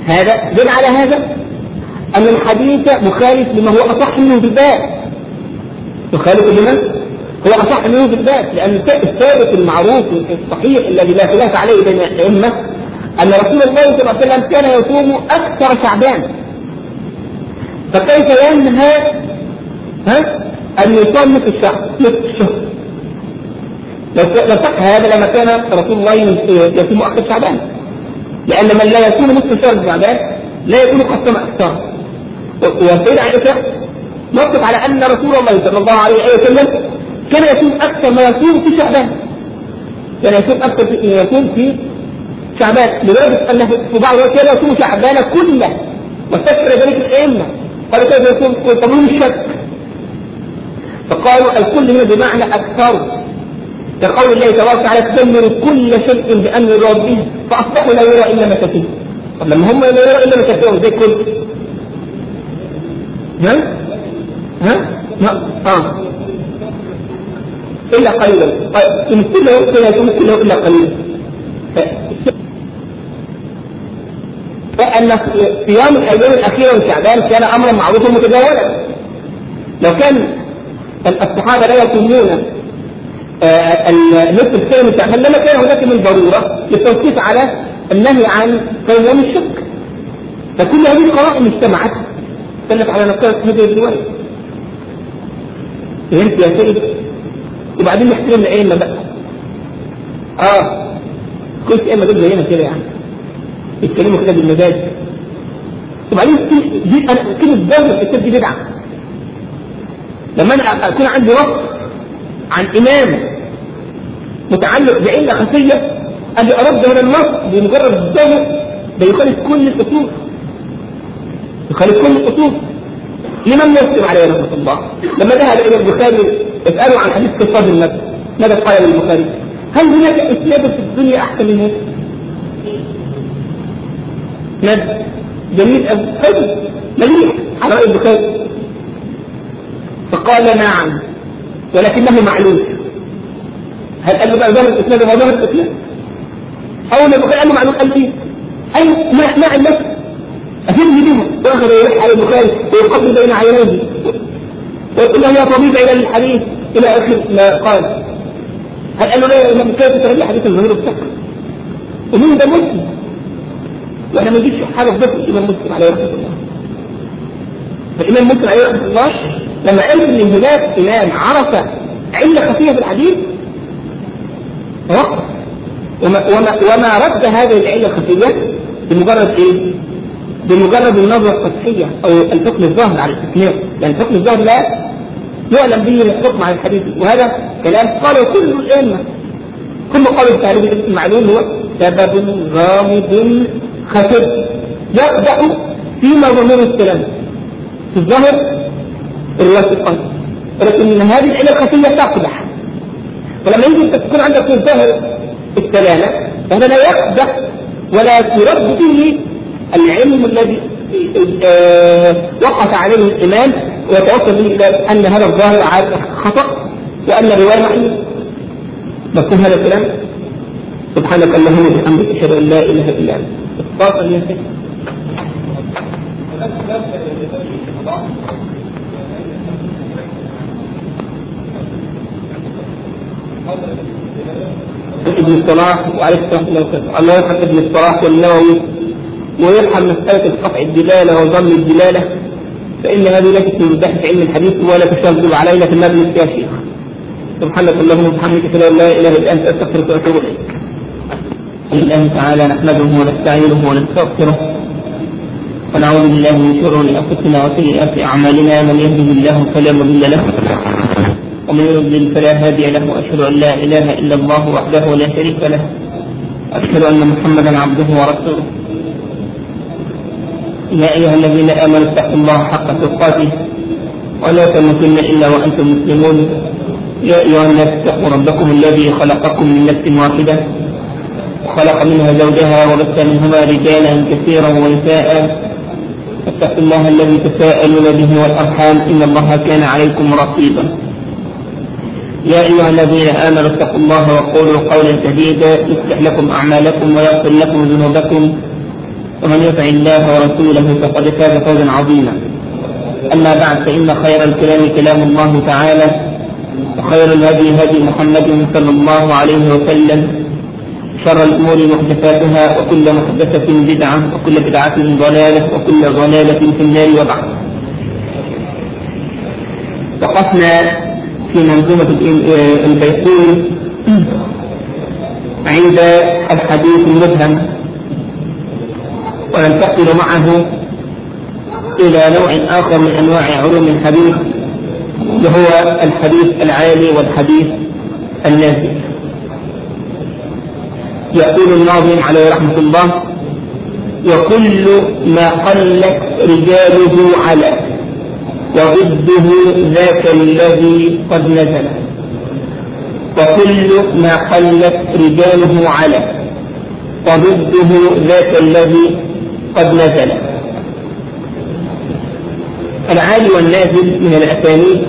هذا دل على هذا أن الحديث مخالف لما هو أصح منه في الباب، مخالف لمن هو أصح منه في الباب، لأن الثابت المعروف الصحيح الذي لا خلاف عليه بين الأئمة أن رسول الله صلى الله عليه وسلم كان يصوم أكثر شعبان، فكيف ينهى أن يصوم نصف الشهر؟ لو صح هذا لما كان رسول الله يصوم أكثر شعبان، لأن من لا يصوم نصف شهر شعبان لا يكون قد صام أكثر. والسيدة عائشة نصف على أن رسول الله صلى الله عليه وسلم كان يصوم أكثر ما يصوم في شعبان، كان يصوم أكثر ما يصوم في شعبان، لدرجة أنه في بعض الوقت كان يصوم شعبان كله، واستكثر ذلك الأئمة قالوا كيف يصوم طبعا الشك، فقالوا الكل هنا بمعنى أكثر، كقول الله تبارك وتعالى تدمر كل شيء بأمر ربه فأصبحوا لا يرى إلا مساكين. طب لما هم لا يرى إلا مساكين زي كل إلا قليلا، كله إلا قليلا. فأن صيام الأيام الأخيرة من شعبان كان أمرا معروفا متداولا، لو كان الصحابة لا يصومون النصف الثاني من شعبان لما كان هناك من ضرورة للتوقيف على النهي عن صوم يوم الشك، فكل هذه القرائن اجتمعت دلت على نقاط هذه الرواية. فهمت يا سيدي؟ وبعدين نحترم الأئمة بقى. كل أئمة دول زينا كده يعني يتكلموا كده بالمزاج. وبعدين دي أنا كلمة ظاهر الكتاب دي بدعة. لما أنا أكون عندي نص عن إمام متعلق بعلة خفية أن أرد هذا النص بمجرد الظاهر ده يخالف كل الأصول، يخالف كل الأصول. لمن يسلم عليه رحمة الله؟ لما ذهب إلى البخاري اسألوا عن حديث قصاد النبي ماذا قال للبخاري؟ هل هناك إسناد في الدنيا أحسن من هذا؟ إسناد جميل أو حلو مليح على رأي البخاري، فقال نعم ولكنه معلوم. هل قال له بقى ظهر الإسناد وما ظهر الإسناد؟ أول ما البخاري قال له معلوم قال له إيه؟ أي مع النفس أفيد بهم، وأخذ يلح على البخاري ويقبل بين عينيه ويقول له يا طبيب إلى الحديث إلى آخر ما قال. هل قال له لا كيف ترجع حديث الظهير السكر؟ ومين ده مسلم؟ وأنا ما نجيش حاجة في ضبط الإمام مسلم عليه رحمة الله. فالإمام مسلم عليه رحمة الله لما قال إن هناك إمام عرف علة خفية في الحديث وقف وما رد هذه العلة الخفية بمجرد إيه؟ بمجرد النظرة السطحية أو الحكم الظاهر على الاستثناء، لأن الحكم الظاهر لا يعلم به الحكم على الحديث، وهذا كلام قاله كل الأئمة. ثم قالوا التعريف المعلوم هو سبب غامض خفي يقدح في مضمون الكلام في الظاهر الرواية القلب، ولكن هذه العلة الخفية تقدح. فلما يجب تكون عندك في الظاهر السلامة فهذا لا يقدح ولا يرد فيه العلم الذي وقف عليه الإمام ويتوصل به إلى أن هذا الظاهر خطأ وأن الرواية محيط. مفهوم هذا الكلام؟ سبحانك اللهم وبحمدك أشهد أن لا إله إلا أنت. تفضل يا سيدي. ابن الصلاح وعليه الصلاة والسلام الله يرحم ابن الصلاح والنووي ويرحم مسألة القطع الدلالة وضم الدلالة، فإن هذه ليست من بحث علم الحديث ولا تشغل علينا في المبنى يا شيخ. سبحانك اللهم وبحمدك أشهد أن لا إله إلا أنت أستغفرك وأتوب إليك. الله تعالى نحمده ونستعينه ونستغفره ونعوذ بالله من شرور أنفسنا وسيئات أعمالنا، من يهده الله فلا مضل له ومن يضلل فلا هادي له، وأشهد أن لا إله إلا الله وحده لا شريك له، أشهد أن محمدا عبده ورسوله. يا أيها الذين آمنوا اتقوا الله حق تقاته ولا تموتن إلا وأنتم مسلمون. يا أيها الناس اتقوا ربكم الذي خلقكم من نفس واحدة وخلق منها زوجها وبث منهما رجالا كثيرا ونساء، اتقوا الله الذي تساءلون به والأرحام إن الله كان عليكم رقيبا. يا أيها الذين آمنوا اتقوا الله وقولوا قولا سديدا يصلح لكم أعمالكم ويغفر لكم ذنوبكم، ومن يطع الله ورسوله فقد فاز فوزا عظيما. أما بعد، فإن خير الكلام كلام الله تعالى، وخير الهدي هدي محمد صلى الله عليه وسلم، شر الأمور محدثاتها، وكل محدثة بدعة، وكل بدعة ضلالة، وكل ضلالة في النار. وبعد، وقفنا في منظومة البيقوني عند الحديث المبهم، وننتقل معه إلى نوع آخر من أنواع علوم الحديث، وهو الحديث العالي والحديث النازل. يقول الناظم عليه رحمة الله: وكل ما قلت رجاله على، وضده ذاك الذي قد نزل. وكل ما قلت رجاله على، وضده ذاك الذي قد نزل. العالي والنازل من الأسانيد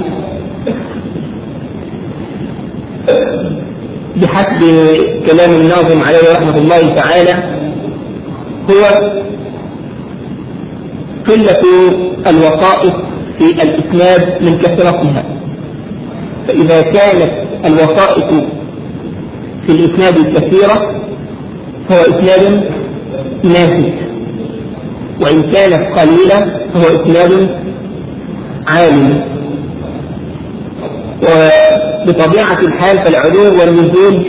بحسب كلام الناظم عليه رحمة الله تعالى هو قلة الوسائط في الإسناد من كثرتها. فإذا كانت الوسائط في الإسناد الكثيرة فهو إسناد نازل، وإن كانت قليلة فهو إسناد عالي. وبطبيعة الحال فالعلو والنزول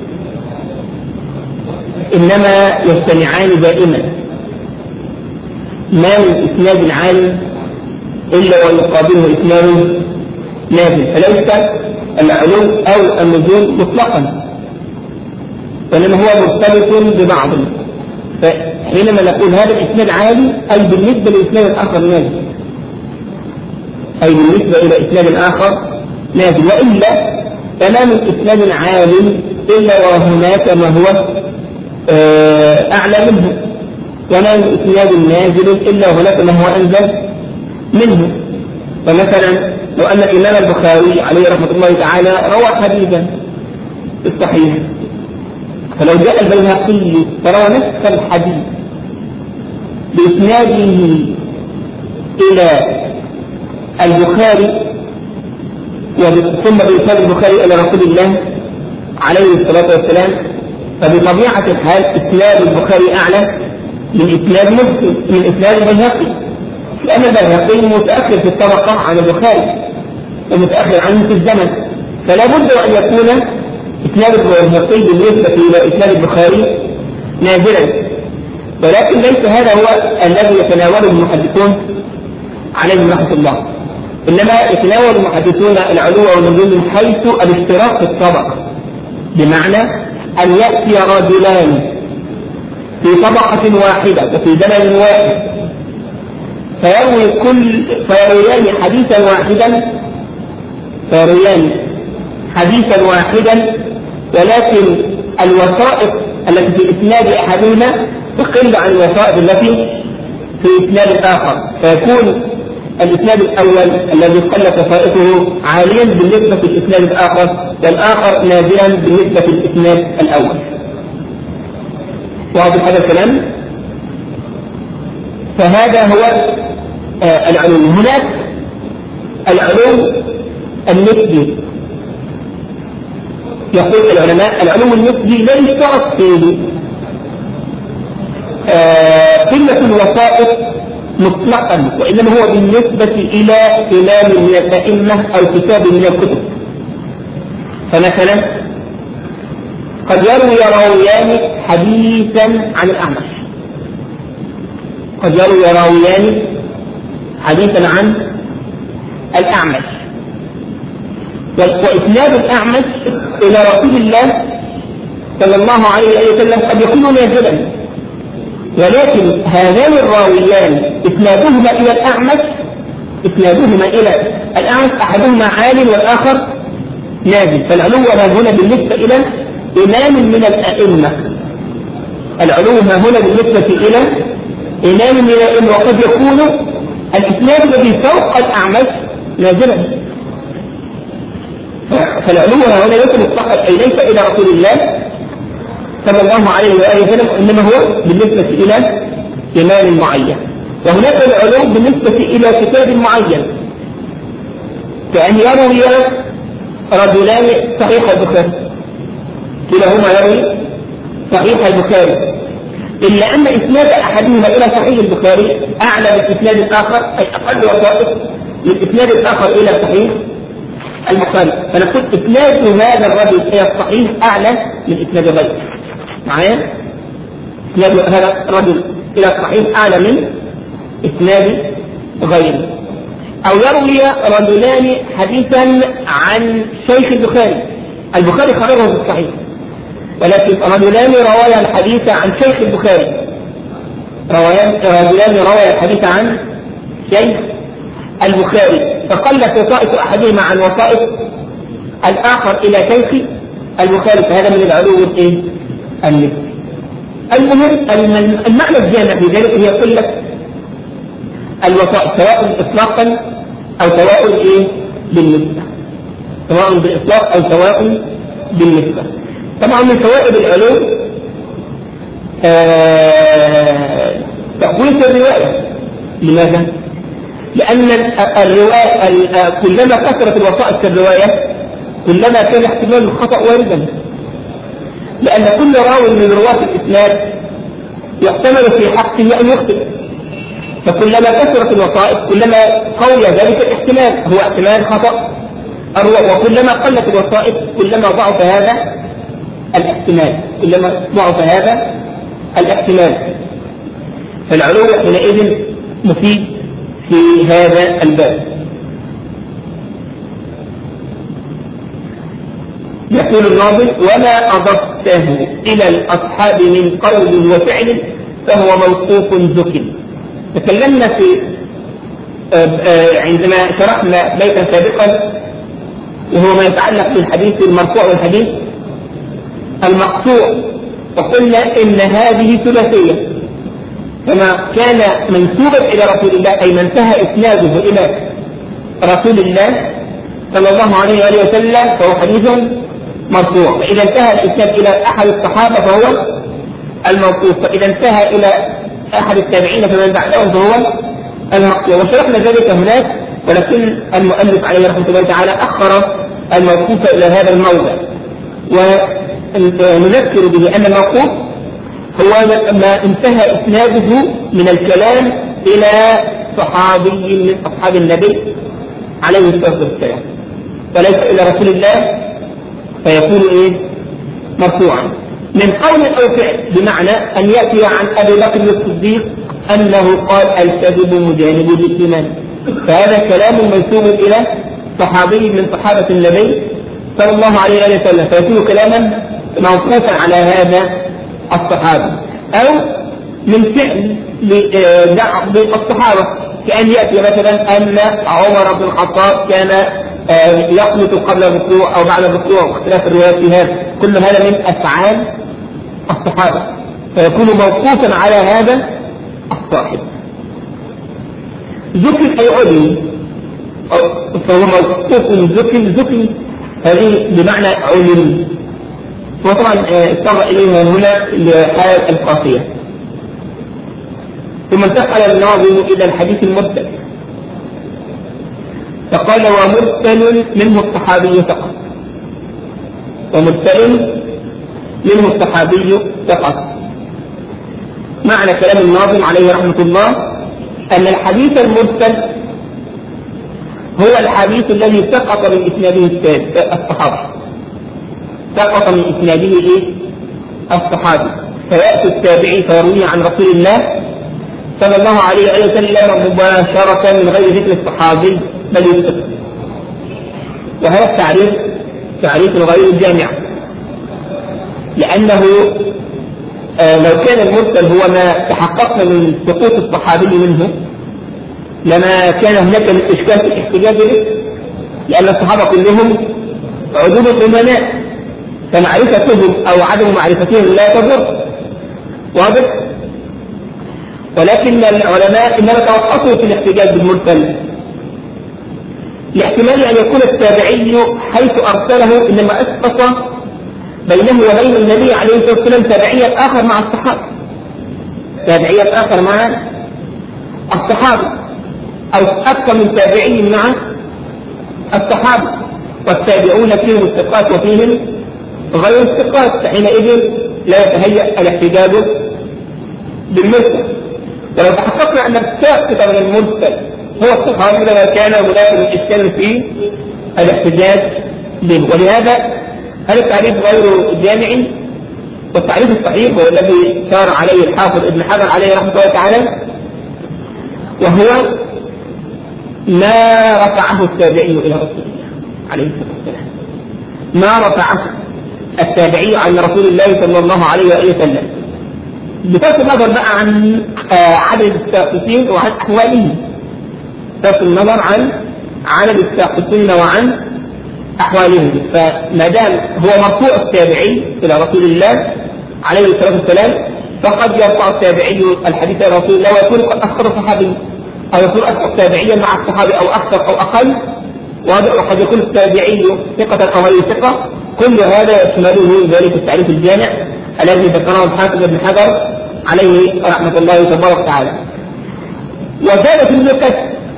إنما يجتمعان دائما، ما من إسناد عالي إلا ويقابله إسناد نازل، فليس العلو أو النزول مطلقا، وإنما هو مرتبط ببعض. فحينما نقول هذا الإسناد عالي أي بالنسبة لإسناد الآخر نازل، أي بالنسبة إلى إسناد آخر نازل، وإلا فما من إسناد عالي إلا وهناك ما هو أعلى منه، وما من إسناد نازل إلا وهناك ما هو أنزل منه. فمثلا لو أن الإمام البخاري عليه رحمة الله تعالى روى حديثا في الصحيح، فلو جاء البيهقي فروى نفس الحديث بإسناده إلى البخاري ثم بإسناد البخاري إلى رسول الله عليه الصلاة والسلام، فبطبيعة الحال إسناد البخاري أعلى من إسناد مسلم، من إسناد البيهقي، لأن البيهقي متأخر في الطبقة عن البخاري ومتأخر عنه في الزمن، فلا بد أن يكون إسناد البيهقي بالنسبة إلى إسناد البخاري نازلا. ولكن ليس هذا هو الذي يتناوله المحدثون عليهم رحمة الله، إنما يتناول المحدثون العلو والنزول من حيث الاشتراك في الطبقة، بمعنى أن يأتي رجلان في طبقة واحدة وفي زمن واحد فيرويان حديثا واحدا، ولكن الوسائط التي في إسناد أحدهما تقل عن الوسائط التي في إسناد الآخر، فيكون الإسناد الأول الذي قلت وسائطه عاليا بالنسبة للإسناد الآخر، والآخر نازلا بالنسبة للإسناد الأول. واضح هذا الكلام؟ فهذا هو العلو. هناك العلو النسبي، يقول العلماء العلو النسبي لا يشترط فيه قلة الوسائط مطلقا، وإنما هو بالنسبة إلى إمام من الأئمة أو كتاب من الكتب. فمثلا قد يروي راويان حديثا عن الأعمش، قد يروي راويان حديثا عن الأعمش، وإسناد الأعمش إلى رسول الله صلى الله عليه وسلم قد يكون نازلا، ولكن هذان الراويان إسنادهما إلى الأعمش أحدهما عال والآخر نازل. فالعلو هنا بالنسبة إلى إمام من الأئمة، العلو هنا بالنسبة إلى إمام من الأئمة، وقد يكون الإسناد الذي فوق الأعمش نازلا. فالعلو هنا ليس مطلقا، أي ليس إلى رسول الله صلى الله عليه وآله وسلم، إنما هو بالنسبة إلى إمام معين. وهناك العلو بالنسبة إلى كتاب معين، كأن يروي رجلان صحيح البخاري، كلاهما يروي صحيح البخاري، إلا أن إسناد أحدهما إلى صحيح البخاري أعلى من إسناد الآخر، أي أقل وسائط من إسناد الآخر إلى صحيح البخاري. فنقول إسناد هذا الرجل إلى الصحيح أعلى من إسناد غيره. معايا؟ إسناد هذا الرجل إلى الصحيح أعلى من إسناد غيره. أو يروي رجلان حديثا عن شيخ البخاري، البخاري خرجه في الصحيح، ولكن رجلان روايا الحديث عن شيخ البخاري، رجلان روايا الحديث عن شيخ البخاري، فقلت وسائط أحدهما عن وسائط الآخر إلى شيخ البخاري، فهذا من العلو النسبي. المهم المعنى الجامع في ذلك هي قلة الوسائط، سواء إطلاقا أو سواء بالنسبة، سواء بالإطلاق أو سواء بالنسبة. طبعا من فوائد العلو تقوية الرواية. لماذا؟ لأن الرواية كلما كثرت الوسائط في الرواية كلما كان احتمال الخطأ واردا، لأن كل راوي من رواة الإسناد يحتمل في حقه أن يخطئ، فكلما كثرت الوسائط كلما قوي ذلك الاحتمال، هو احتمال خطأ الرواة، وكلما قلت الوسائط كلما ضعف هذا الاحتمال، كلما ضعف هذا الاحتمال. فالعلو حينئذ مفيد في هذا الباب. يقول الناظم: وما أضفته إلى الأصحاب من قول وفعل فهو موقوف ذكر. تكلمنا في عندما شرحنا بيتا سابقا وهو ما يتعلق بالحديث المرفوع والحديث المقطوع، وقلنا إن هذه ثلاثية، فما كان منسوبا إلى رسول الله أي ما انتهى إسناده إلى رسول الله صلى الله عليه وآله وسلم فهو حديث مرفوع، فإذا انتهى الإسناد إلى أحد الصحابة فهو الموقوف، فإذا انتهى إلى أحد التابعين فمن بعدهم فهو المقطوع. وشرحنا ذلك هناك، ولكن المؤلف عليه رحمة الله تعالى أخر الموقوف إلى هذا الموضع، ونذكر به أن الموقوف هو ما انتهى إسناده من الكلام إلى صحابي من أصحاب النبي عليه الصلاة والسلام، وليس إلى رسول الله فيكون مرفوعا من قول أو فعل، بمعنى أن يأتي عن أبي بكر الصديق أنه قال: الكذب مجانب للإيمان، فهذا كلام منسوب إلى صحابي من صحابة النبي صلى الله عليه وسلم، فيكون كلاما موقوفا على هذا الصحابي. أو من فعل لبعض الصحابة، كأن يأتي مثلا أن عمر بن الخطاب كان يقنط قبل الركوع أو بعد الركوع، واختلاف الروايات في هذا، كل هذا من أفعال الصحابة، فيكون موقوفا على هذا الصاحب. ذكر أي علم، فهو موقوف ذكر هذه بمعنى علم، وطبعا اضطر إليه هنا لحالة القافية. ثم انتقل الناظم إلى الحديث المرسل فقال: ومرسل منه الصحابي فقط، ومرسل منه الصحابي فقط. معنى كلام الناظم عليه رحمة الله أن الحديث المرسل هو الحديث الذي سقط من إسناده الصحابي، سقط من إسناده الصحابي، فيأتي التابعي فيروي عن رسول الله صلى الله عليه وسلم مباشرة من غير ذكر الصحابي بل يذكر. وهذا تعريف غير جامع، لأنه لو كان المرسل هو ما تحققنا من سقوط الصحابي منه لما كان هناك من إشكال في الاحتجاج به، لأن الصحابة كلهم عدول أمناء، فمعرفتهم أو عدم معرفتهم لا تضر، واضح؟ ولكن العلماء إنما توقفوا في الاحتجاج بالمرسل لاحتمال أن يكون التابعي حيث أرسله إنما أسقط بينه وبين النبي عليه الصلاة والسلام تابعيا آخر مع الصحابة، تابعية آخر مع الصحابة، أو أكثر من تابعي مع الصحابة، والتابعون فيهم الثقات وفيهم غير الثقات، فحينئذ لا يتهيأ الاحتجاج بالمرسل. ولو تحققنا أن الساقط من المرسل هو الصحابي لما كان هناك الإشكال في الاحتجاج به. ولهذا هذا التعريف غير جامع، والتعريف الصحيح هو الذي سار عليه الحافظ ابن حجر عليه رحمه الله تعالى، وهو ما رفعه التابعي إلى رسول الله عليه الصلاة والسلام، ما رفعه التابعي عن رسول الله صلى الله عليه وآله وسلم، بصرف النظر بقى عن عدد الساقطين وعن أحوالهم، بصرف النظر عن عدد الساقطين وعن أحوالهم. فما دام هو مرفوع التابعي إلى رسول الله عليه الصلاة والسلام، فقد يرفع التابعي الحديث إلى رسول الله ويكون قد أخر صحابي، أو يكون أكثر تابعيا مع الصحابي أو أكثر أو أقل، وقد يكون التابعي ثقة أو غير ثقة. كل هذا يشمله ذلك التعريف الجامع الذي ذكره الحافظ ابن حجر عليه رحمة الله تبارك وتعالى. وزاد في النكت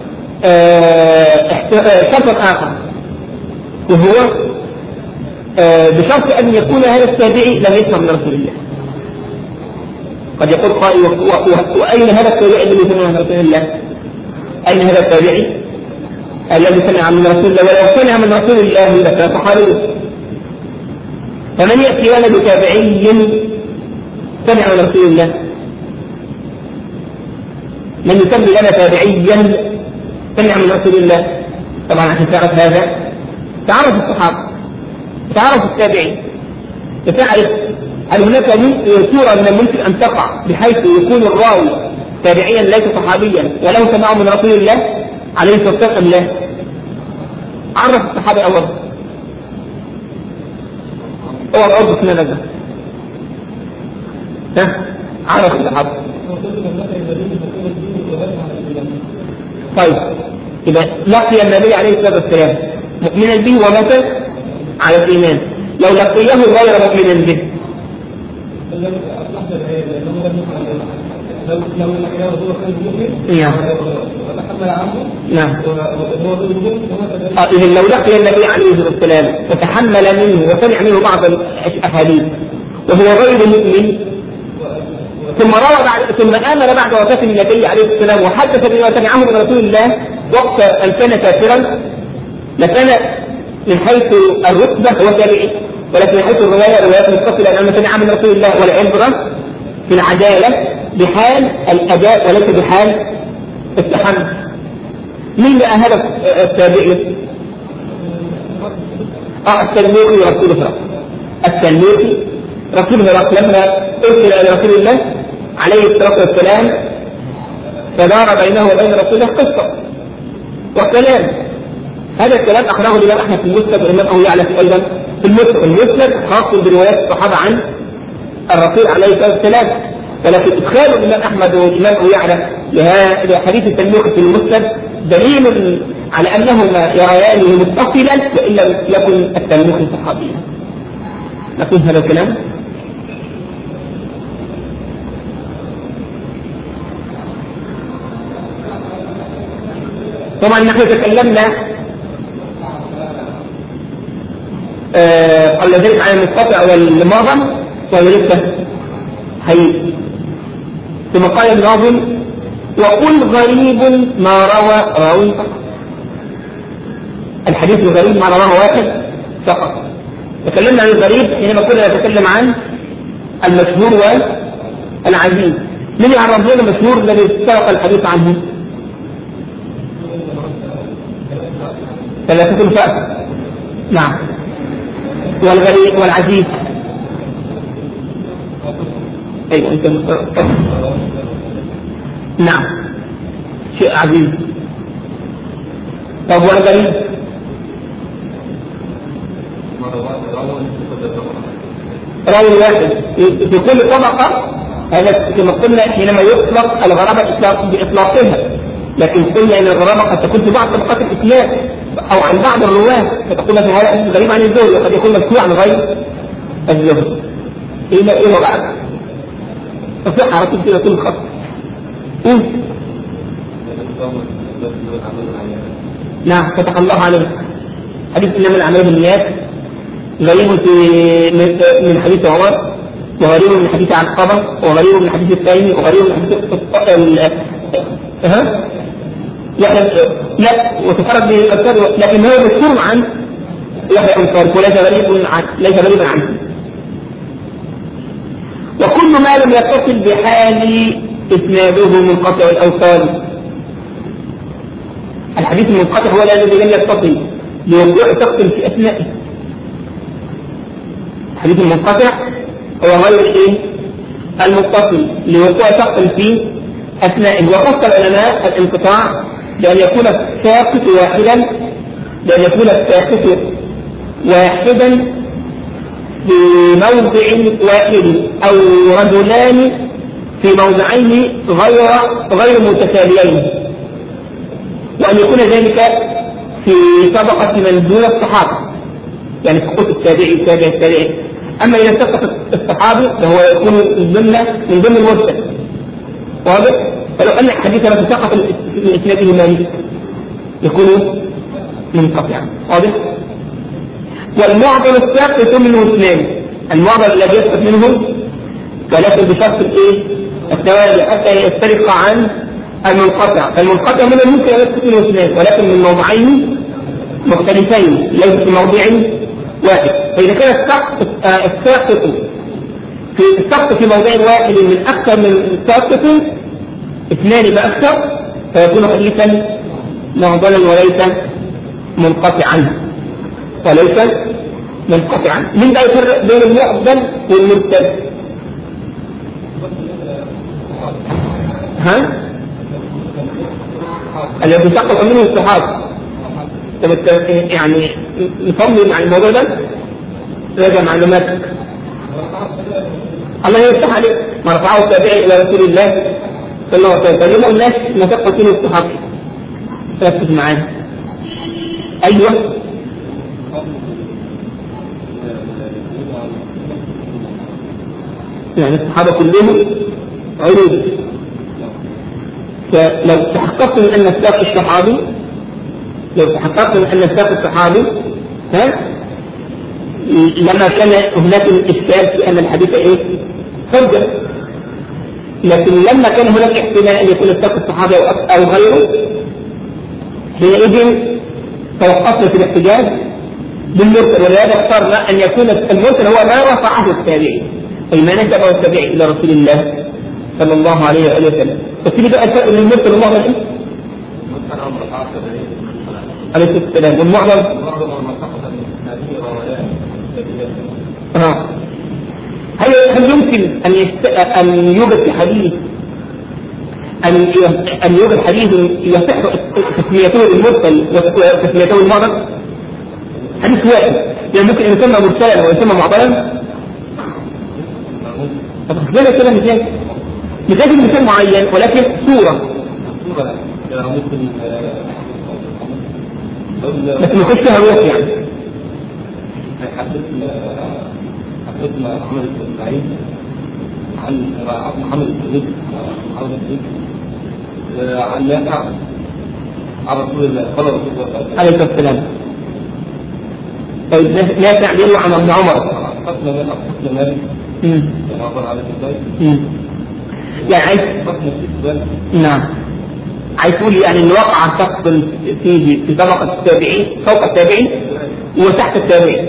شرط آخر، وهو بشرط أن يكون هذا التابعي لم يسمع من رسول الله. قد يقول قائل وأين هذا التابعي الذي سمع من رسول الله؟ أين هذا التابعي الذي سمع من رسول الله؟ ولو سمع من رسول الله لكان صحابي. فمن يأتي لنا بتابعي سمع من رسول الله؟ من يسمي لنا تابعيا سمع من رسول الله؟ طبعا عشان تعرف هذا تعرف الصحابة، تعرف التابعين، فتعرف هل هناك صورة من الممكن أن تقع بحيث يكون الراوي تابعيا ليس صحابيا ولو سمعه من رسول الله عليه الصلاة والسلام أم لا؟ عرف الصحابة أولا، هو الأرض سنة نجا عرف الصحابة. طيب إذا لقي النبي عليه الصلاة والسلام مؤمنا به ومات على الإيمان، لو لقيه غير مؤمنا به نعم إذن لو لقي النبي عليه الصلاة والسلام وتحمل منه وسمع منه بعض الأحاديث وهو غير مؤمن، ثم آمن بعد وفاة النبي عليه الصلاة والسلام وحدث بما سمعه من رسول الله وقت أن كان كافرا، لكان من حيث الرتبة هو تابعي، ولكن من حيث الرواية روايات متصلة لأنه سمع من رسول الله. والعبرة في العدالة بحال الأداء وليس بحال التحمل. مين بقى هذا التابعي؟ التلميذي رسول الله، التلميذي رسول الله لما أرسل إلى رسول الله عليه الصلاة والسلام فدار بينه وبين رسول الله قصة وكلام. هذا الكلام أخرجه الإمام أحمد في المسند والإمام أبو يعلى أيضا في المسند. المسند خاص بروايات الصحابة عن الرسول عليه الصلاة والسلام، ولكن إدخال الإمام أحمد والإمام أبو يعلى لحديث التلميذ في المسند دليل على أنهما يريانه متصلا وإن لم يكن التلميذ صحابيا. نقول هذا الكلام. طبعا نحن تكلمنا قبل ذلك عن المنقطع والماضي ولسه هي. ثم قال الناظم وقل غريب ما روى راوي فقط. الحديث الغريب ما رواه واحد فقط. تكلمنا عن الغريب حينما كنا نتكلم عن المشهور والعزيز. من يعرف لنا المشهور الذي سبق الحديث عنه؟ ثلاثة فقط. نعم. والغريب والعزيز ايوه انت نعم شيء عزيز. طب والغريب؟ راوي واحد في كل طبقة. هذا كما قلنا حينما يطلق الغرابة بإطلاقها، لكن قلنا ان الغرابة قد تكون في بعض طبقات الإسلام أو عن بعض الرواة، فتقول في هذا غريب عن الزوج وقد يكون مشهور عن غير الزوج. إيه بعد؟ تصح على طول كده كل خط. نعم فتح الله عليه. حديث إنما الأعمال بالنيات غريب من حديث عمر، وغريب من حديث علقمة، وغريب من حديث الثاني، وغريب من حديث لا وتفرد به الأذكار، لكن هو مشهور عن يحيى الأنصاري وليس غريبا عنه. وكل ما لم يتصل بحال إسناده منقطع الأوصال. الحديث المنقطع هو الذي لم يتصل بوقوع شخص في أثنائه. الحديث المنقطع هو غير المتصل لوقوع شخص في أثنائه. وخص العلماء الانقطاع بأن يكون الساقط واحدا في موضع واحد أو رجلان في موضعين غير متتاليين، وأن يكون ذلك في طبقة من دون الصحابة، يعني سقوط التابعي. أما إذا سقط الصحابي فهو يكون من ضمن المرسل. واضح؟ فلو أن الحديث الذي سقط من إسناده مالك يكون منقطعا. واضح؟ والمعضل الساقط منه اثنان. المعضل الذي يسقط منه ولكن بشرط التوالي حتى يفترق عن المنقطع. فالمنقطع منه ممكن أن يسقط منه اثنان ولكن من موضعين مختلفين ليس في موضع واحد. فإذا كان السقط في موضع واحد من أكثر من ساقط اثنان فأكثر فيكون حديثا معضلا وليس منقطعا. من لا يفرق بين المعضل والمرسل؟ الذي سقط منه الصحابة. يعني نصمم عن الموضوع ده، راجع معلوماتك. الله يفتح عليك. ما رفعه التابعي إلى رسول الله صلى الله عليه وسلم فلما الناس ما سقط منه الصحابة. ركز معانا. أيوه يعني الصحابة كلهم عروض. فلو تحققت من أن الساق الصحابي لما كان هناك إشكال في أن الحديث حجة. لكن لما كان هناك احتمال أن يكون الساق الصحابي أو غيره حينئذ توقفنا في الاحتجاج بالمرسل. ولهذا اخترنا أن يكون المرسل هو ما رفعه التابعي أي ما نسبه التابعي إلى رسول الله صلى الله عليه وآله وسلم. فكيف بقى الفرق بين المرسل والمعضل عليه السلام والمعضل؟ هل يمكن أن يوجد حديث يصح تسميته المرسل وتسميته المعضل؟ حديث واحد يعني ممكن أن يسمى مرسلا ويسمى معضلا. طب خلال كده مثال معين ولكن صورة بس ما يخش فيها روح. يعني حدثنا محمد بن سعيد عن محمد بن عن نافع عن رسول الله صلى الله عليه وسلم. طيب نافع يروي عن ابن عمر. يعني عايز نعم عايز تقول يعني ان وقع شخص فيه في طبقة التابعين فوق التابعين وتحت التابعين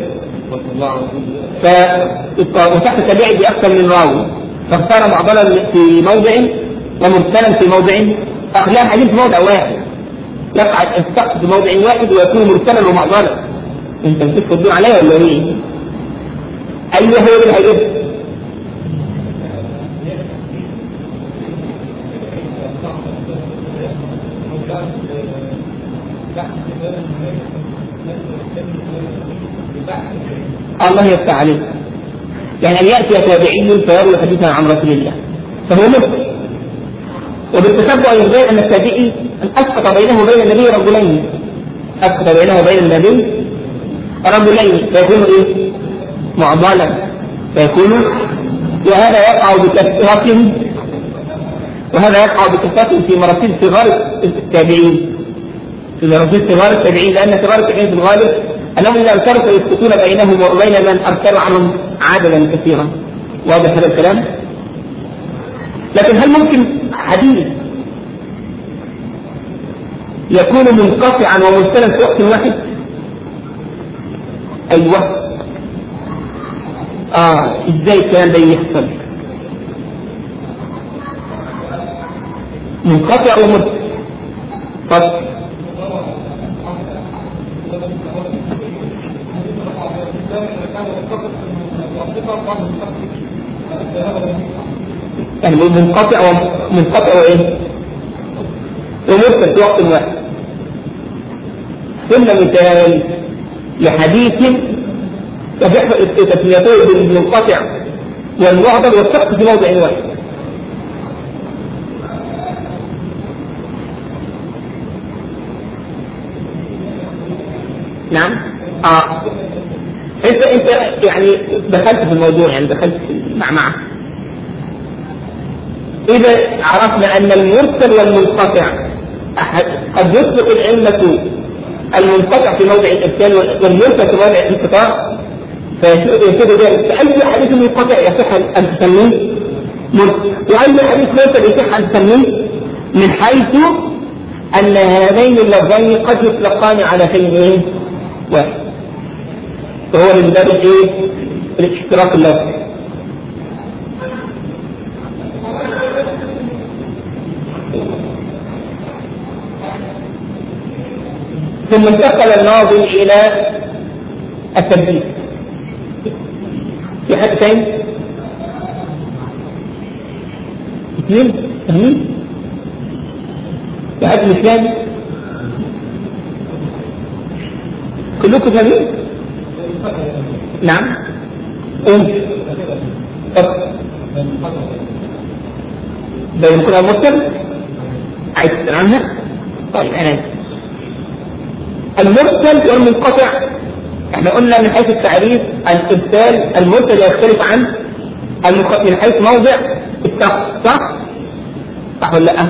وتحت التابعين بأكثر من راوي فاختار معضلا في موضع ومرسلا في موضع أخلاق حديث في موضع واحد يقع السقط في موضع واحد ويكون مرسلا ومعضلا. انت بتفضل عليا ولا ايه؟ ايوه هو اللي هيجيب الله يفتح عليك. يعني أن يأتي تابعي فيروي حديثا عن رسول الله فهو مرسل. وبالتتبع يبين أن التابعي أسقط بينه وبين النبي رجلين فيكون معضلا وهذا يقع بكثرة وهذا يقع بكثرة في مراسيل صغار التابعين، في مراسيل صغار التابعين، لأن صغار التابعين في الغالب أنهم إذا أرسلوا فيسقطون بينهم وبين من أرسلوا عنهم عددا كثيرا. واضح هذا الكلام؟ لكن هل ممكن حديث يكون منقطعا ومرسلا في وقت واحد؟ أيوه. إزاي الكلام ده يحصل؟ منقطع ومرسل. طب يعني منقطع وإيه؟ ومرسل في وقت واحد. ثم مثال لحديث يصح تسميته بالمنقطع والمعضل والسقط في موضع واحد. نعم. انت يعني دخلت في الموضوع، يعني دخلت في المعمعة. إذا عرفنا أن المرسل والمنقطع قد يطلق الأئمة المنقطع في موضع الإرسال والمرسل في موضع الانقطاع، فيشهد ذلك فأي حديث منقطع يصح أن تسميه مرسل، وأي حديث مرسل يصح أن تسميه، من حيث أن هذين اللفظين قد يطلقان على شيء واحد، فهو من باب الاشتراك اللفظي. ثم انتقل الناظم إلى التدليس. في حد ثاني؟ اثنين فاهمين؟ في حد مش فاهم؟ كلكم فاهمين؟ نعم. بين كل المرسل عايز تسأل عنها؟ طيب أنا المرسل والمنقطع احنا قلنا من حيث التعريف الإرسال المرسل يختلف عن المنقطع من حيث موضع السقط، صح ولا لا؟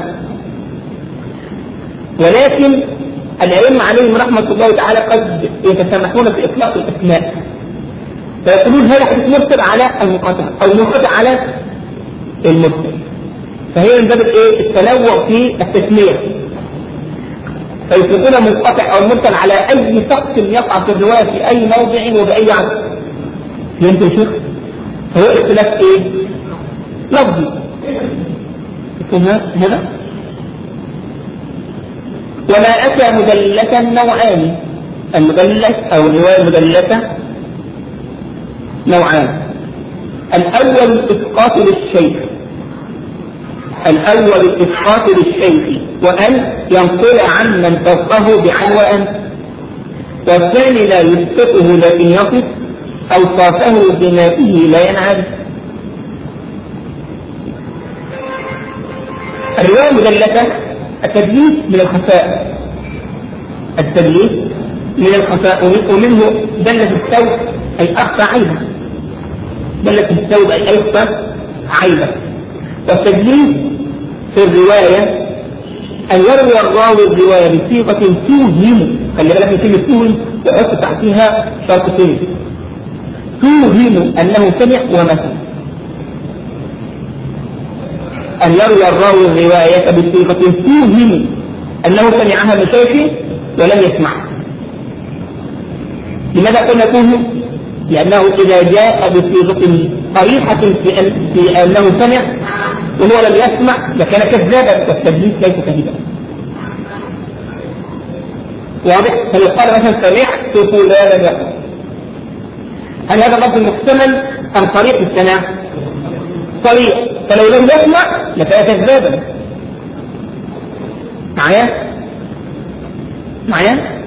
ولكن الأئمة عليهم رحمة الله تعالى قد يتسامحون في إطلاق الأسماء، فيقولون هذا حديث مرسل على المنقطع أو منقطع على المرسل، فهي من باب التنوع في التسمية، فيطلقون منقطع أو مرسل على أي سقط يقع في الرواية في أي موضع وبأي عصر. فهمت يا شيخ؟ فهو اختلاف لفظي. هذا وما أتى مدلسا نوعان، المدلس أو الرواية المدلسة نوعان. الأول الإسقاط للشيخ وأن ينقل عن من فوقه بعن وأن، والثاني لا يسقطه لكن يصف أوصافه بما فيه لا ينعد. الرواية المدلسة التدليس من الخفاء، ومنه دلة الثوب أي أخفى عيبه، والتدليس في الرواية أن يروي الراوي الرواية بصيغة توهم، خلي بالك من كلمة توهم وحط تحتها شرطتين، توهم أنه سمع ومثل، أن يروي الراوي الرواية بصيغة توهم أنه سمعها من شيخه ولم يسمعها. لماذا قلنا توهم؟ لأنه إذا جاء بصيغة صريحة في أنه سمع وهو لم يسمع لكان كذابا، والتدليس ليس كذبا. واضح؟ فيقال مثلا سمعت فلانا يقول، هل هذا لفظ محتمل أم صريح في السماع؟ صريح، فلو لم يسمع لكان كذابا. معايا؟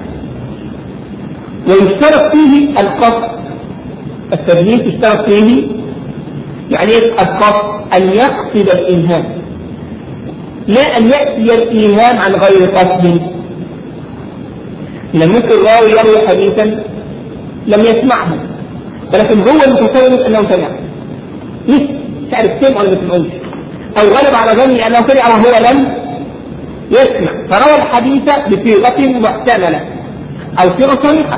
ويشترط فيه القصد، التدليس يشترط فيه يعني القصد أن يقصد الإيهام، لا أن يأتي الإيهام عن غير قصد. لم يكن الراوي يروي حديثا لم يسمعه ولكن هو المتصور أنه سمع، مش تعرف سمع ولا ما تسمعوش، أو غلب على ظني أنه سمع وهو لم يسمع، فروى الحديث بصيغة محتملة أو صيغة صريحة.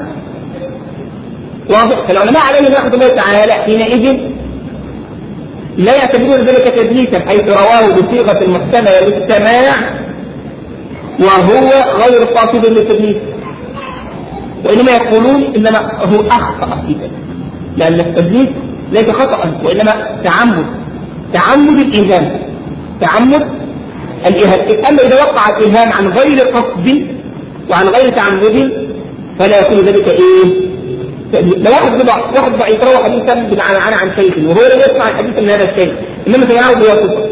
واضح؟ فالعلماء عليهم رحمة الله تعالى حينئذ لا يعتبرون ذلك تدليسا، حيث رواه بصيغة محتملة للسماع وهو غير قاصد للتدليس، وإنما يقولون إنما هو أخطأ في ذلك، لأن التدليس ليس خطأ وإنما تعمد الإيهام، تعمد الإيهام. أما إذا وقع الإيهام عن غير قصد وعن غير تعمد فلا يكون ذلك إيه؟ لو واحد ضعيف روى حديثا عن شيخ وهو لم يسمع الحديث من هذا الشيء، إنما سمعه بواسطة،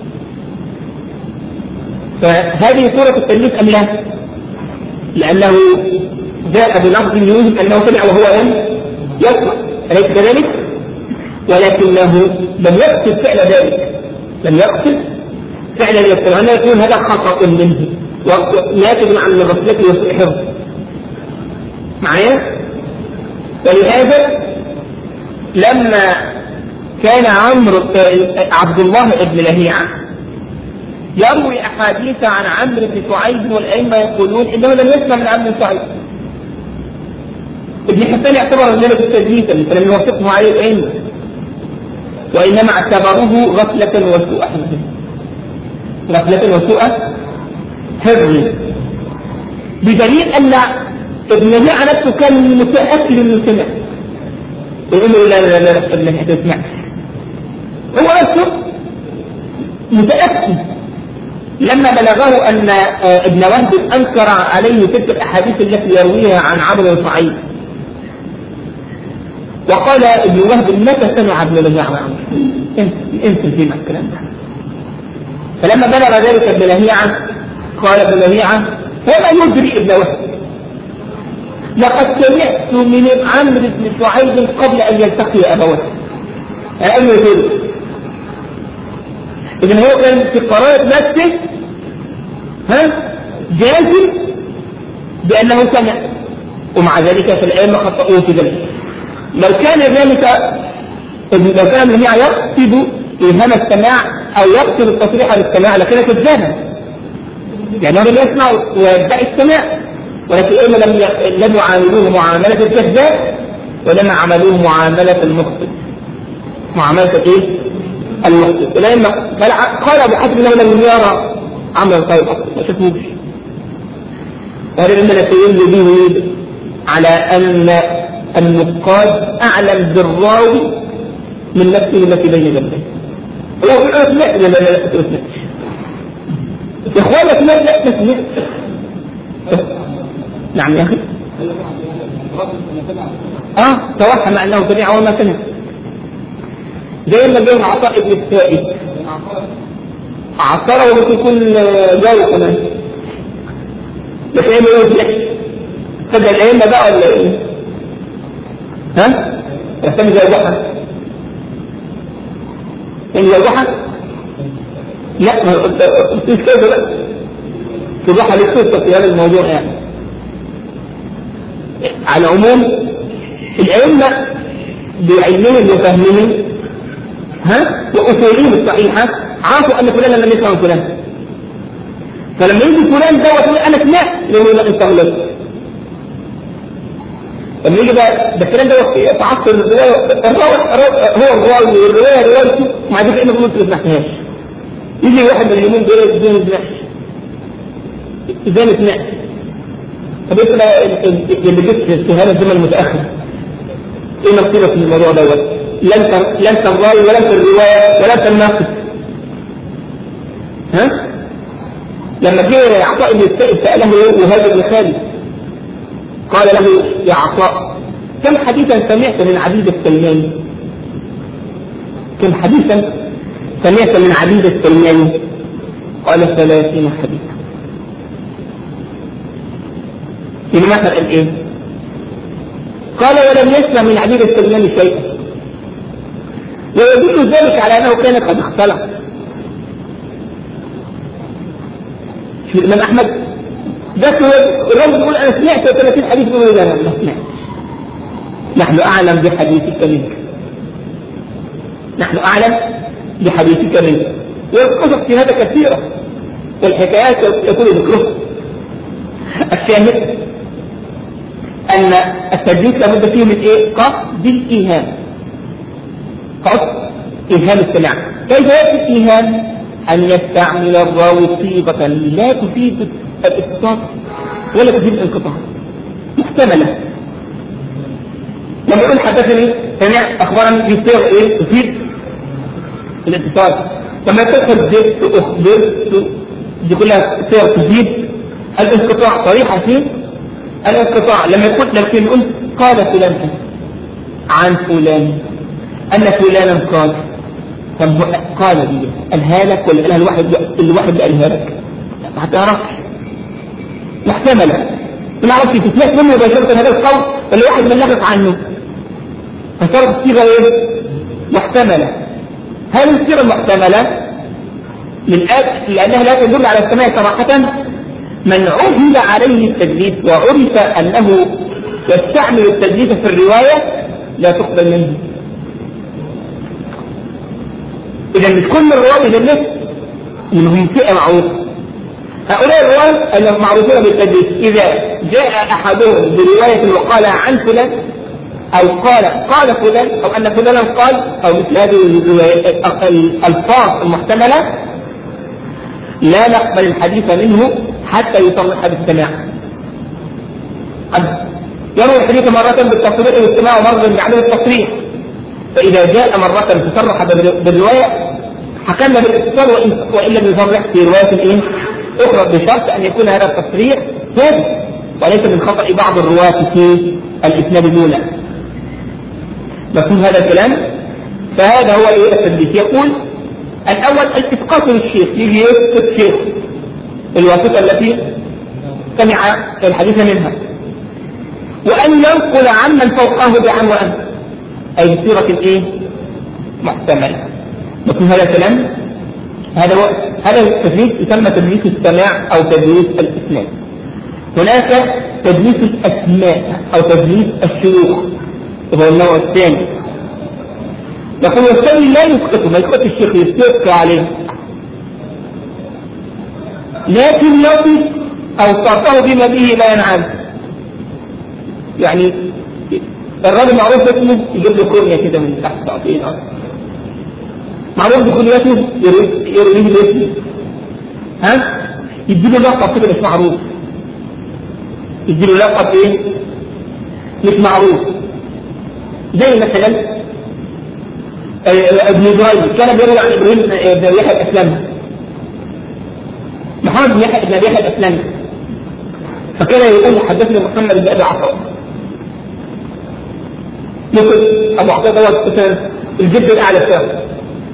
فهذه صورة التدليس أم لا؟ لأنه جاء بلفظ يوهم أنه سمع وهو لم يسمع، أليس كذلك؟ ولكنه لم يقصد فعل ذلك، لم يقصد فعل ذلك، وأنه يكون هذا خطأ منه وناتج عن غفلته وسوء حفظه. معايا؟ ولهذا لما كان عبد الله بن لهيعة يروي أحاديث عن عمرو بن شعيب والأئمة يقولون إنه لم يسمع من عمرو بن شعيب، ابن حبان اعتبر ذلك تدليسا فلم يوافقه عليه الأئمة، وإنما اعتبروه غفلة وسوء حفظ، غفلة وسوء حفظ، بدليل أن ابن لهيعة نفسه كان متأكد انه سمع، يقول لا تسمع، هو نفسه متأكد. لما بلغه أن ابن وهب أنكر عليه تلك الأحاديث التي يرويها عن عمرو بن شعيب، وقال ابن وهب متى سمع ابن لهيعة عن انت فيما الكلام ده. فلما بلغ ذلك ابن لهيعة قال ابن لهيعة وما يدري ابن وهب، لقد سمعت من عمرو بن شعيب قبل أن يلتقي أبوه. أين يقول؟ إذن هو كان في قرارة نفسه جازم بأنه سمع، ومع ذلك فالأئمة خطأوه في ذلك. لو كان ابن لهيعة يقصد إيهام السماع أو يقصد التصريح للسماع لكان كذابا، يعني هو لم يسمع ويدعي السماع، ولكن الأئمة لم يعاملوه معاملة الكذاب ولما عملوه معاملة المخطئ، معاملة إيه؟ المخطئ. الأئمة قال أبو حاتم أنه لم يرى عمل طيب ما شافوش، وهذا مما نستدل به على أن النقاد أعلم بالراوي من نفسه التي بين جنبه. هو لا يا إخوانك لا تسمع. نعم يا أخي. توهم أنه سمع وما سمع، زي ما جاء عطاء ابن السائب عصره وممكن يكون جاوه كمان، بس ايه ما يوزلح تبدأ الأئمة بقى ولا ايه؟ يحتمي زي ضحى يعني زي ضحى؟ لا ما قلتش كده بقى، في ضحى ليه قصة في هذا الموضوع يعني. على العموم الأئمة بعلمهم وفهمهم وأصولهم الصحيحة عرفوا أن فلان لم يسمع فلان، فلما يجي فلان ده ويقول أنا سمعت يقول لا أنت غلطت. لما يجي بقى ده الكلام ده تعصر الرواية، هو الراوي والرواية روايته مع ذلك إنه غلط ما سمعتهاش. يجي واحد من اليومين دول ازاي ما سمعت، طب انت اللي جبت في هذا الزمن المتأخر ايه مكتوبة في الموضوع دوت؟ لا انت الراوي ولا انت الرواية ولا انت الناقد. لما جه عطاء بن السائب سأله وهذا بن خالد قال له يا عطاء كم حديثا سمعت من عبيد السلماني؟ كم حديثا سمعت من عبيد السلماني؟ قال 30 حديثا. في مثل قال ايه؟ قال ولم يسمع من عبيد السلماني شيئا، ويدل ذلك على انه كان قد اختلط. في الامام احمد ده الرجل يقول انا سمعت 30 حديث من ذلك ما سمعت. نحن اعلم بحديثك منك، نحن اعلم بحديثك منك. والقصص في هذا كثيرة والحكايات يكون ذكرها. الشاهد أن التدليس لابد فيه من إيه؟ قصد الإيهام، قصد إيهام السماع. كيف يأتي الإيهام؟ أن يستعمل الراوي صيغة لا تفيد الاتصال ولا تفيد الانقطاع، محتملة. لما يقول حدثني سمع أخبرني في صيغة إيه؟ تفيد الاتصال. لما تدخل زدت أخبرت دي كلها صيغ تفيد الانقطاع، صريحة فيه الانقطاع. لما يقول قال فلان عن فلان أن فلانا قال، طب قال دي قالها لك ولا قالها الواحد قالها لك؟ ما هتعرفش، محتملة، ما نعرفش تسمع منه مباشرة هذا القول ولا واحد من نقص عنه، فصارت الصيغة ايه؟ محتملة. هل الصيغة المحتملة من أجل لأنها لا تدل على السماع صراحة؟ من عهد عليه التدليس وعرف أنه يستعمل التدليس في الرواية لا تقبل منه. إذا مش كل الرواة يدلس، منهم فئة معروفة. هؤلاء الرواة المعروفين بالتدليس إذا جاء أحدهم برواية وقال عن فلان أو قال فلان أو أن فلانا قال أو مثل هذه الألفاظ المحتملة لا نقبل الحديث منه حتى يصرح بالسماع. يروي الحديث مرة بالتصريح والسماع ومرة بعدم التصريح، فإذا جاء مرة تصرح بالرواية حكمنا بالاتصال وإن لم يصرح في رواية إيه؟ أخرى، بشرط أن يكون هذا التصريح ثابت وليس من خطأ بعض الرواة في الإسناد الأولى. مفهوم هذا الكلام؟ فهذا هو التدليس. يقول الأول الإسقاط للشيخ، يجي يسقط الشيخ الواسطة التي سمع الحديث منها، وأن ينقل عمن فوقه بعن وأن، أي بصيغة الإيه؟ محتملة. مفهوم هذا الكلام؟ هذا التدليس يسمى تدليس السماع أو تدليس الإسناد. هناك تدليس الأسماء أو تدليس الشيوخ وهو النوع الثاني. يقول والثاني لا يسقطه، ما يسقط الشيخ يستبقى عليه، لكن يصف أوصافه بما به لا ينعم. يعني الراجل معروف اسمه يجيب له كورنيا كده من تحت تعطيه معروف بكليته يرويه باسمه، يديله لقب كده مش معروف، يديله لقب ايه؟ مش معروف. زي مثلا ابن جريج كان بيروي عن ابراهيم بن يحيى الاسلمي، محمد بن يحيى بن يحيى الاسلمي، فكان يقول حدثني محمد بن ابي عطاء. ممكن ابو عطاء دوت مثلا الجد الاعلى بتاعه،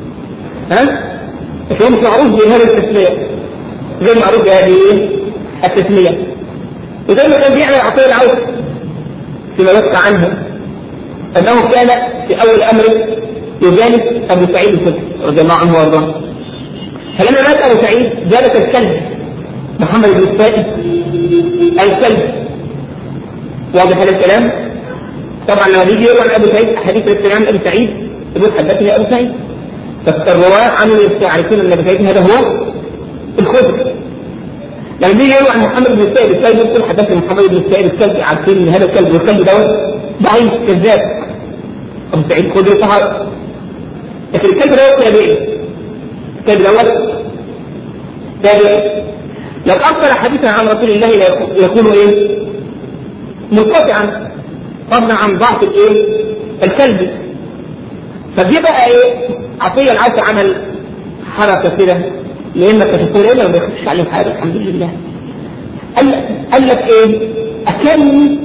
بس هو مش معروف بهذه التسميه، غير معروف بهذه التسميه. وزي ما كان بيعمل عطيه العوف فيما يذكر عنه انه كان في اول امره يجالس ابو سعيد الخدري رضي الله عنه وارضاه، فلما مات ابو سعيد جالس الكلب محمد بن السائب الكلب. واضح هذا الكلام؟ طبعا لما بيجي يروي عن ابو سعيد احاديث الاستماع من ابو سعيد يقول حدثني ابو سعيد، فالرواه عنه يعرفون ان ابو سعيد هذا هو الخدري. لما بيجي يروي عن محمد بن السائب يقول حدثني محمد بن السائب الكلب، عارفين ان هذا الكلب والكلب دوت ضعيف كذاب، ابو سعيد الخدري صحابي، لكن الكلب دوت تابعي، الكلب دوت تابعي. لو أكثر حديثا عن رسول الله يكون إيه؟ منقطعا، فضلا عن ضعف الإيه؟ الكلب. فدي بقى إيه؟ عطية العوف عمل حركة كده لأنك تقول إيه ما بيخش عليه حاجة الحمد لله. قال لك إيه؟ أكلني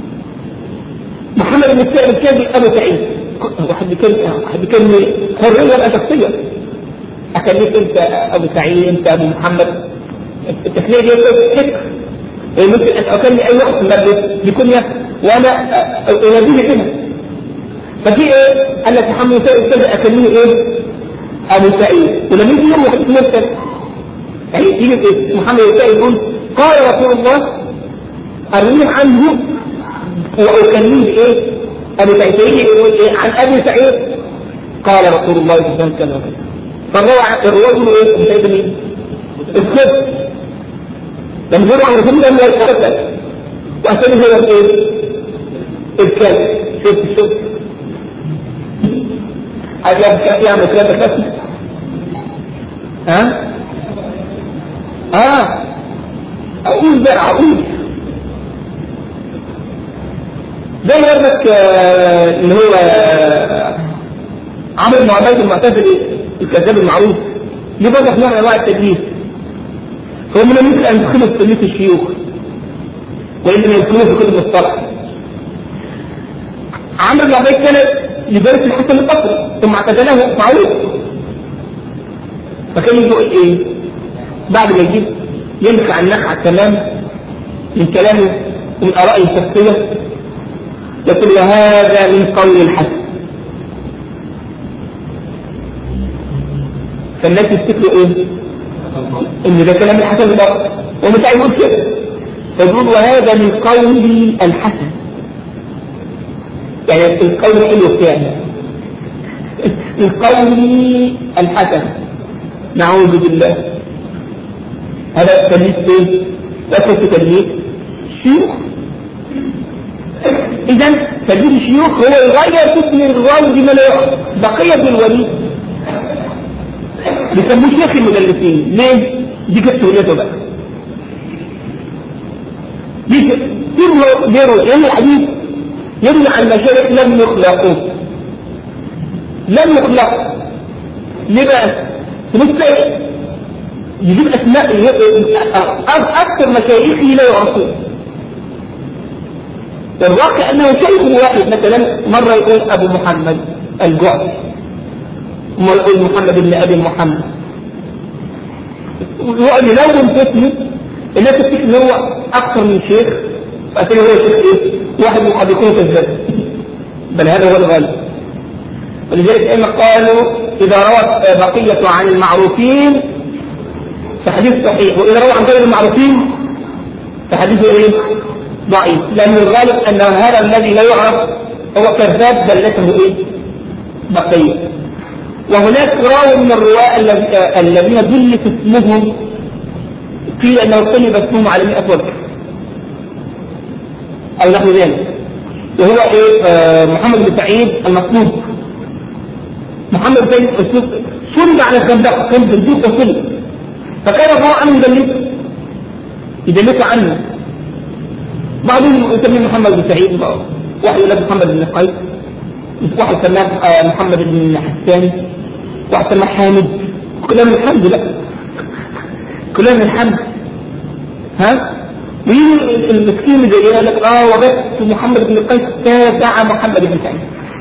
محمد بن السائب الكلب أبو سعيد، واحد بيكلم حرية بقى شخصية، أكلنيك أنت أبو سعيد، أنت أبو محمد، التسمية دي فكر، ممكن أن أكلني أي واحد من بكنية وأنا أناديه كده. ففي إيه؟ قال لك محمد سعيد كده أكلني إيه؟ أبو سعيد. ولما يجي يوم واحد مرسل يعني يجي محمد سعيد يقول قال رسول الله أروي عنه وأكلني إيه؟ أبو سعيد. يقول إيه؟ عن أبي سعيد قال رسول الله صلى الله عليه وسلم. الرواية يقولوا ايه؟ مش عايز مين؟ الكذب. لما يقولوا عن رسول الله هو الكذب وأسأله هو ايه؟ الكذب. شوف عايز يعمل كذب ها؟ أقول بقى زي يرمك اللي هو عمرو بن عبيد المعتزلي الكذاب المعروف ليه برضه نوع من انواع التدليس. فهم لا يمكن ان يدخلوا في تدليس الشيوخ وانما يدخلوا في كتب الصلاح. عمرو بن عبيد كان يدرس الحسن البصري ثم اعتزله معروف، فكان يقول ايه بعد ما يجيب يمسك عن النخعة تمام من كلامه ومن ارائه الشخصيه يقول وهذا من قول الحسن. فالناس يفتكروا ايه؟ ان ده كلام الحسن البصري ومش هيقول كده، فيقول وهذا من قول الحسن، يعني القول حلو بتاعي من قول الحسن. نعوذ بالله. هذا تدليس ايه؟ ليس تدليس شيوخ. اذا تدليس الشيوخ هو يغير اسم الراوي بما لا يعرف. بقية الوليد بيسموه شيخ المدلسين. ليه؟ دي كانت سهولته بقى. دي كله لأن الحديث يدل عن مشايخ لم يخلقوا. ليه بقى؟ تبص يجيب اسماء اكثر مشايخه لا يعرفون. الواقع انه شيخ واحد مثلا مره يقول ابو محمد الجعفي، مرة يقول محمد بن ابي محمد، ويقعد يلون في اسمه. الناس تفتكر ان هو اكثر من شيخ، فأتني هو شيخ ايه؟ واحد من قد يكون كذاب، بل هذا هو الغالب. ولذلك اما قالوا اذا روت بقية عن المعروفين فحديث صحيح، واذا روى عن غير المعروفين فحديثه ايه؟ ضعيف، لان الغالب ان هذا الذي لا يعرف هو كذاب دلته ايه؟ بقية. وهناك راو من الرواة الذين دلت اسمهم قيل انه قلب اسمهم على 100 وجه او نحو ذلك، وهو ايه؟ محمد بن سعيد المصلوب. محمد بن سعيد المصلوب صلب على الخندق، كان صندوق وصلب، فكان الله عنه يدلسه عنه. بعضهم يسميه محمد بن سعيد، واحد يقول محمد بن قيس، واحد سماه محمد بن حسان، واحد سماه حامد. كلام الحمد لله، كلام الحمد. ويجي المسكين زي يقول لك وجدت محمد بن قيس تابع محمد بن سعيد.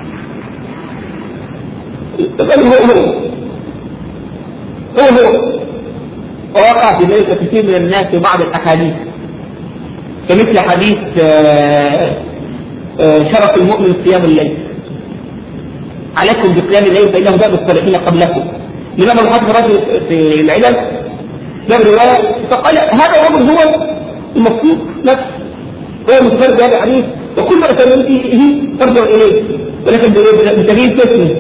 هو ووقع في ذلك كثير من الناس في بعض الاحاديث، كمثل حديث شرف المؤمن صيام الليل، عليكم بقيام الليل فانه داب الصالحين قبلكم. الامام الحافظ رجل في العلل جاب روايه فقال هذا الرجل هو المفروض نفسه، هو متفرد بهذا الحديث وكل ما تمنيه ترجع اليه، ولكن بتغيير اسمه،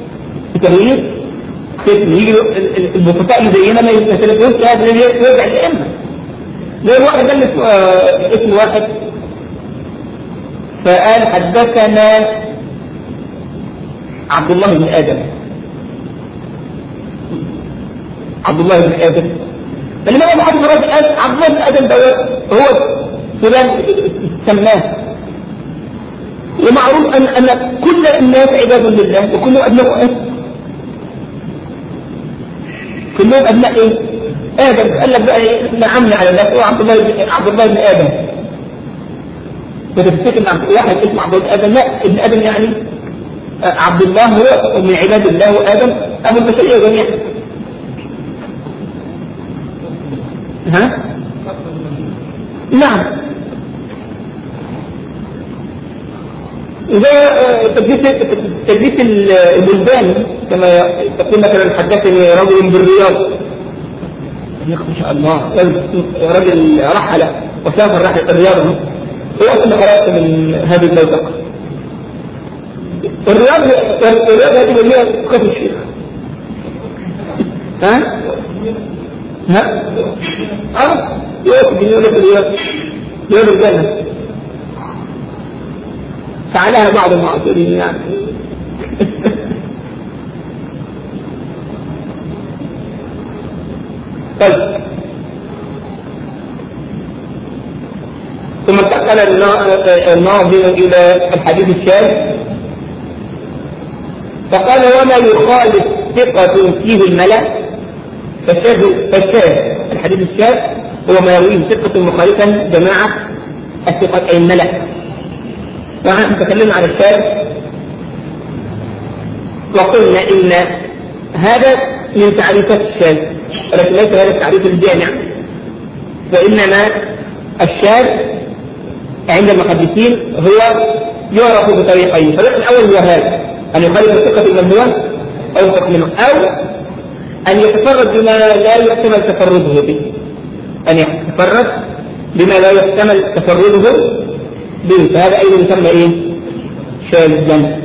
يجي البسطاء اللي زينا ما يتلفونش هذا اللي يرجع الائمه. زي الواحد قال اسم واحد فقال حدثنا عبد الله بن ادم، عبد الله بن ادم. فلما ابو حاتم الرازي قال عبد الله بن ادم ده هو فلان سماه. ومعروف ان كل الناس عباد لله وكلهم ابناء كلهم ابناء ايه؟ ادم. قال لك بقى ايه؟ نعمنا على الناس هو عبد الله بن ادم. فتفتكر ان واحد اسمه عبد الله بن ادم؟ لا، ابن ادم يعني عبد الله هو من عباد الله، وادم ابو البشريه جميعا. نعم. إذا تدليس البلدان كما تقول مثلا حدثني رجل بالرياض، ما شاء الله رجل رحل وسافر رحلة الرياض، هو أصلا خرجت من هذه المنطقة. الرياض هذه اللي هي كفر الشيخ، ها؟ يوسف يوم الجنة فعلها بعض المعاصرين يعني. طيب ثم انتقل الناظم إلى الحديث الشاذ فقال وما يخالف ثقة فيه الملأ فالشاذ الحديث الشاذ هو ما يرويه ثقة مخالفا جماعة الثقة أي الملأ. ونحن تكلمنا عن الشاذ وقلنا إن هذا من تعريفات الشاذ ولكن ليس هذا التعريف الجامع، فإنما الشاذ عند المحدثين هو يعرف بطريقين. الطريق الأول هو هذا أن يخالف الثقة الممنوع أو يثق منه، أو أن يتفرد بما لا يحتمل تفرده به، أن يتفرد بما لا يحتمل تفرده به، فهذا أيضا يسمى إيه؟ شاذا.